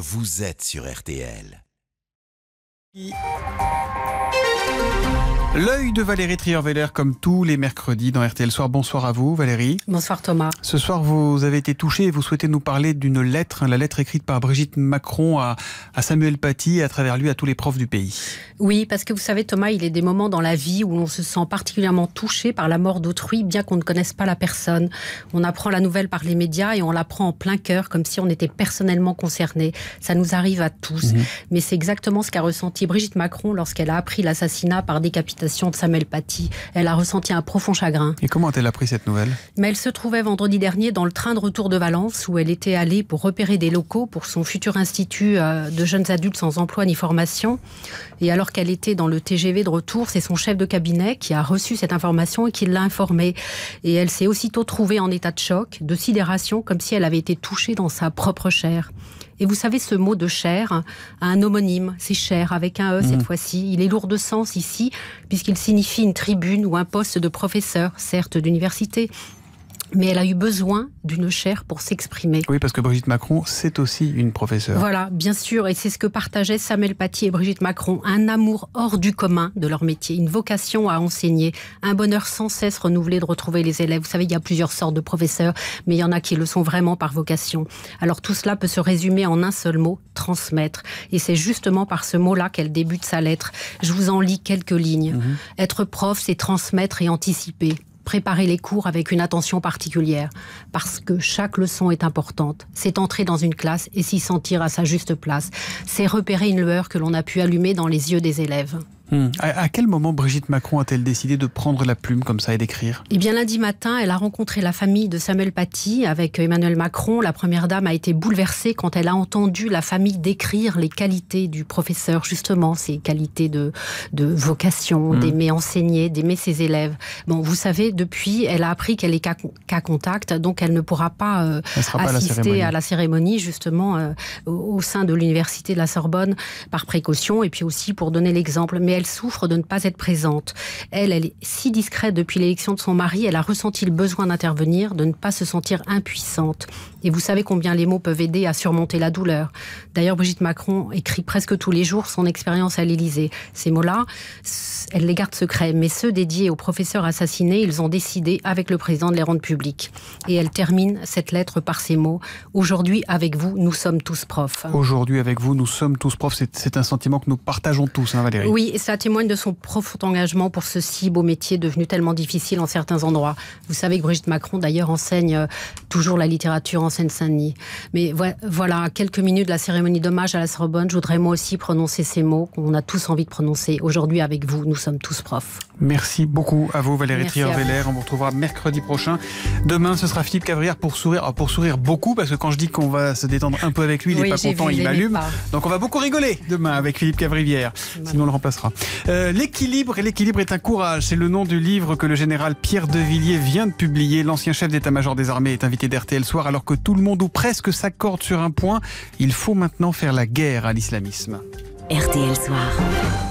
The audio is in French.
vous êtes sur RTL. L'œil de Valérie Trierweiler comme tous les mercredis dans RTL Soir. Bonsoir à vous Valérie. Bonsoir Thomas. Ce soir vous avez été touchée et vous souhaitez nous parler d'une lettre, la lettre écrite par Brigitte Macron à Samuel Paty et à travers lui à tous les profs du pays. Oui, parce que vous savez Thomas, il y a des moments dans la vie où on se sent particulièrement touché par la mort d'autrui, bien qu'on ne connaisse pas la personne. On apprend la nouvelle par les médias et on l'apprend en plein cœur, comme si on était personnellement concerné. Ça nous arrive à tous. Mais c'est exactement ce qu'a ressenti Brigitte Macron lorsqu'elle a appris l'assassinat par décapitation de Samuel Paty. Elle a ressenti un profond chagrin. Et comment a-t-elle appris cette nouvelle ? Mais elle se trouvait vendredi dernier dans le train de retour de Valence, où elle était allée pour repérer des locaux pour son futur institut de jeunes adultes sans emploi ni formation. Et alors qu'elle était dans le TGV de retour, c'est son chef de cabinet qui a reçu cette information et qui l'a informée. Et elle s'est aussitôt trouvée en état de choc, de sidération, comme si elle avait été touchée dans sa propre chair. Et vous savez, ce mot de chair a un homonyme, c'est chair avec un E cette fois-ci. Il est lourd de sens ici, puisqu'il signifie une tribune ou un poste de professeur, certes d'université. Mais elle a eu besoin d'une chaire pour s'exprimer. Oui, parce que Brigitte Macron, c'est aussi une professeure. Voilà, bien sûr, et c'est ce que partageaient Samuel Paty et Brigitte Macron. Un amour hors du commun de leur métier, une vocation à enseigner, un bonheur sans cesse renouvelé de retrouver les élèves. Vous savez, il y a plusieurs sortes de professeurs, mais il y en a qui le sont vraiment par vocation. Alors tout cela peut se résumer en un seul mot, transmettre. Et c'est justement par ce mot-là qu'elle débute sa lettre. Je vous en lis quelques lignes. Être prof, c'est transmettre et anticiper. Préparer les cours avec une attention particulière, parce que chaque leçon est importante. C'est entrer dans une classe et s'y sentir à sa juste place. C'est repérer une lueur que l'on a pu allumer dans les yeux des élèves. À quel moment Brigitte Macron a-t-elle décidé de prendre la plume comme ça et d'écrire ? Eh bien, lundi matin, elle a rencontré la famille de Samuel Paty avec Emmanuel Macron. La première dame a été bouleversée quand elle a entendu la famille décrire les qualités du professeur, justement, ses qualités de vocation, d'aimer enseigner, d'aimer ses élèves. Bon, vous savez, depuis, elle a appris qu'elle est cas contact, donc elle ne pourra pas assister à la cérémonie, justement, au sein de l'université de la Sorbonne, par précaution, et puis aussi pour donner l'exemple. Mais elle souffre de ne pas être présente. Elle est si discrète depuis l'élection de son mari, elle a ressenti le besoin d'intervenir, de ne pas se sentir impuissante. Et vous savez combien les mots peuvent aider à surmonter la douleur. D'ailleurs, Brigitte Macron écrit presque tous les jours son expérience à l'Élysée. Ces mots-là, elle les garde secrets, mais ceux dédiés aux professeurs assassinés, ils ont décidé avec le président de les rendre publics. Et elle termine cette lettre par ces mots. Aujourd'hui, avec vous, nous sommes tous profs. Aujourd'hui, avec vous, nous sommes tous profs. C'est un sentiment que nous partageons tous, hein, Valérie. Oui, et ça témoigne de son profond engagement pour ce si beau métier devenu tellement difficile en certains endroits. Vous savez que Brigitte Macron, d'ailleurs, enseigne toujours la littérature en Seine-Saint-Denis. Mais voilà, à quelques minutes de la cérémonie d'hommage à la Sorbonne, je voudrais moi aussi prononcer ces mots qu'on a tous envie de prononcer. Aujourd'hui, avec vous, nous sommes tous profs. Merci beaucoup à vous, Valérie Trierweiler. On vous retrouvera mercredi prochain. Demain, ce sera Philippe Cavrivière pour sourire. Alors, pour sourire beaucoup, parce que quand je dis qu'on va se détendre un peu avec lui, il n'est pas content, il m'allume. Donc on va beaucoup rigoler demain avec Philippe Cavrivière. Sinon on le remplacera. L'équilibre est un courage. C'est le nom du livre que le général Pierre de Villiers vient de publier. L'ancien chef d'état-major des armées est invité d'RTL Soir alors que tout le monde ou presque s'accorde sur un point. Il faut maintenant faire la guerre à l'islamisme. RTL Soir.